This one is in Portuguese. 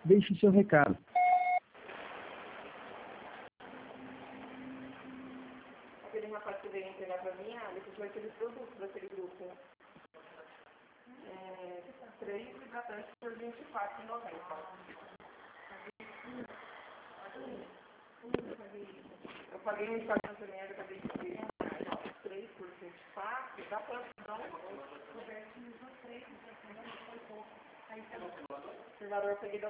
deixe seu recado. Aquele rapaz que veio entregar para mim, ele pediu aqueles produtos daquele grupo. 3 hidratantes por R$24,90. Eu paguei no Instagram também, eu acabei de ver. 3 por 24, dá para dar um pouco. O conservador peguei da